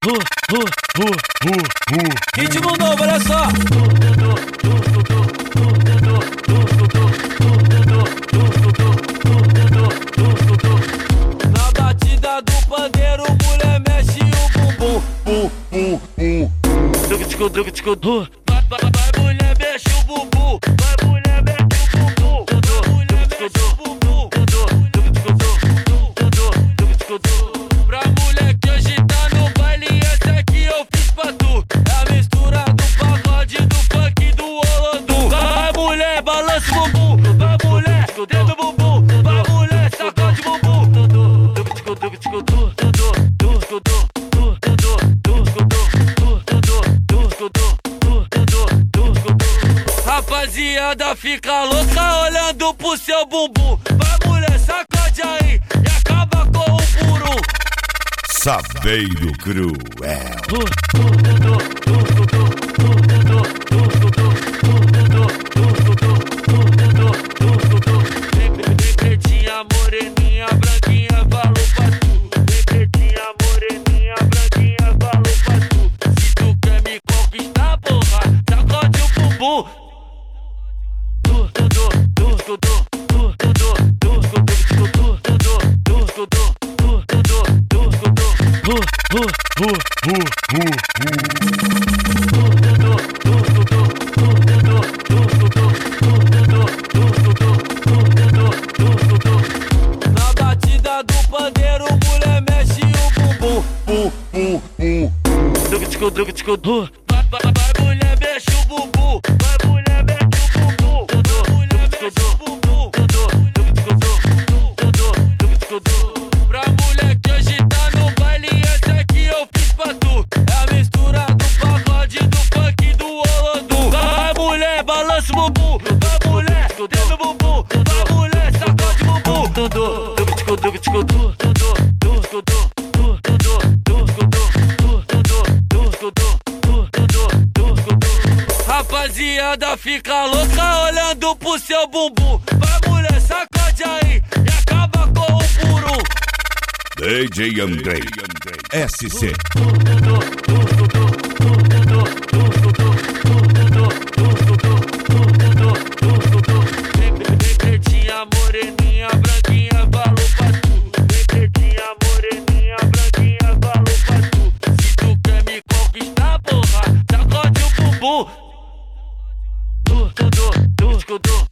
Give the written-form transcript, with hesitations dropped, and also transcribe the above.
Ritmo novo, olha só. Na batida do pandeiro, mulher mexe o bumbum. Vai mulher mexe o bumbum. Vai mulher mexe o bumbum. Vai mulher mexe o bumbum. Pra mulher que hoje tá no baile, essa aqui eu fiz pra tu. É a mistura do pagode, do funk, do Olodum. Vai mulher, balança o bumbum. Vai mulher, dentro do bumbum. Vai mulher, sacode o bumbum. Rapaziada fica louca olhando pro seu bumbum. Vai mulher, sacode aí e acaba com o puro. Saveiro Cruel. Vem pretinha, moreninha, branquinha, falou pra tu. Vem pretinha, moreninha, branquinha, falou pra tu. Se tu quer me conquistar, porra, sacode o bumbum. Na batida do pandeiro, mulher mexe o bumbum. Vai mulher mexe o bumbum. Vai mulher mexe o bumbum. Vai mulher mexe o bumbum. Pra mulher que hoje tá no baile, essa aqui eu fiz pra tu. É a mistura do pagode, do funk, do Olodum. Vai mulher, balança o bumbum. Vai mulher, dentro do bumbum. Vai mulher, sacode o bumbum. Rapaziada fica louca olhando pro seu bumbum. Vai mulher, sacode aí e acaba com o puro. DJ Andrei SC. Vem pretinha, moreninha, branquinha, falou pra tu. Vem pretinha, moreninha, branquinha, falou pra tu. Se tu quer me conquistar, porra, sacode o bumbum.